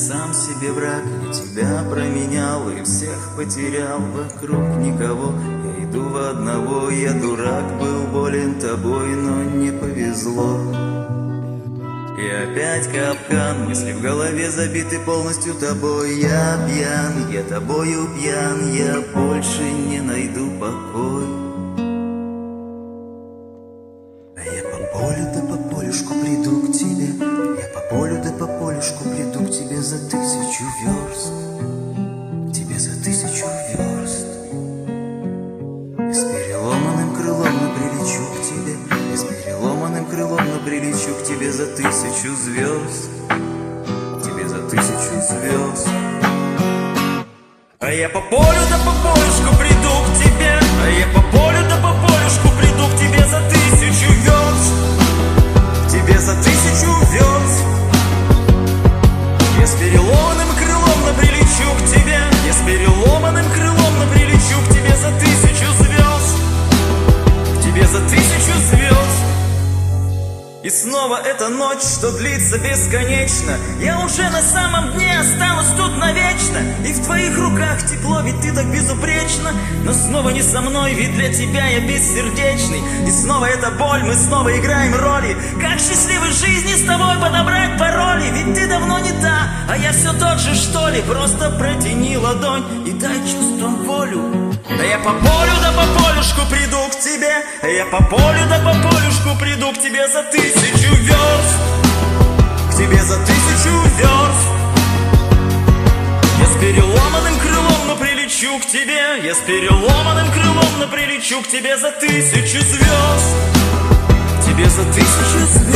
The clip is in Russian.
сам себе враг. Я тебя променял и всех потерял, вокруг никого. Я иду в одного, я дурак, был болен тобой, но не повезло. И опять капкан, мысли в голове забиты полностью тобой. Я пьян, я тобою пьян, я больше не найду покой. А я по полю да по полюшку приду к тебе. Я по полю да по полюшку приду к тебе за 1000 верст. К тебе за 1000 верст. И с переломанным крылом но прилечу к тебе. И с переломанным крылом но прилечу к тебе за 1000 звезд. К тебе за 1000 звезд. А я по полю да по полюшку приду к тебе. А я по полю да по полюшку приду к тебе за 1000 верст. К тебе за 1000 верст. Я с переломанным крылом но прилечу к тебе. Я с переломанным крылом но прилечу к тебе за 1000 звезд. К тебе за 1000 звезд. И снова эта ночь, что длится бесконечно. Я уже на самом дне останусь тут навечно. И в твоих руках тепло, ведь ты так безупречна. Но снова не со мной, ведь для тебя я бессердечный. И снова эта боль, мы снова играем роли. Как счастливой жизни с тобой подобрать пароли? Ведь ты давно не та, а я все тот же, что ли. Просто протяни ладонь и дай чувствам волю. Да я по полю да по полюшку приду к тебе. А я по полю да по полюшку приду к тебе за 1000 верст. К тебе за 1000 верст. Я с переломанным крылом но прилечу к тебе. Я с переломанным крылом но прилечу к тебе за 1000 звезд. К тебе за 1000 звезд.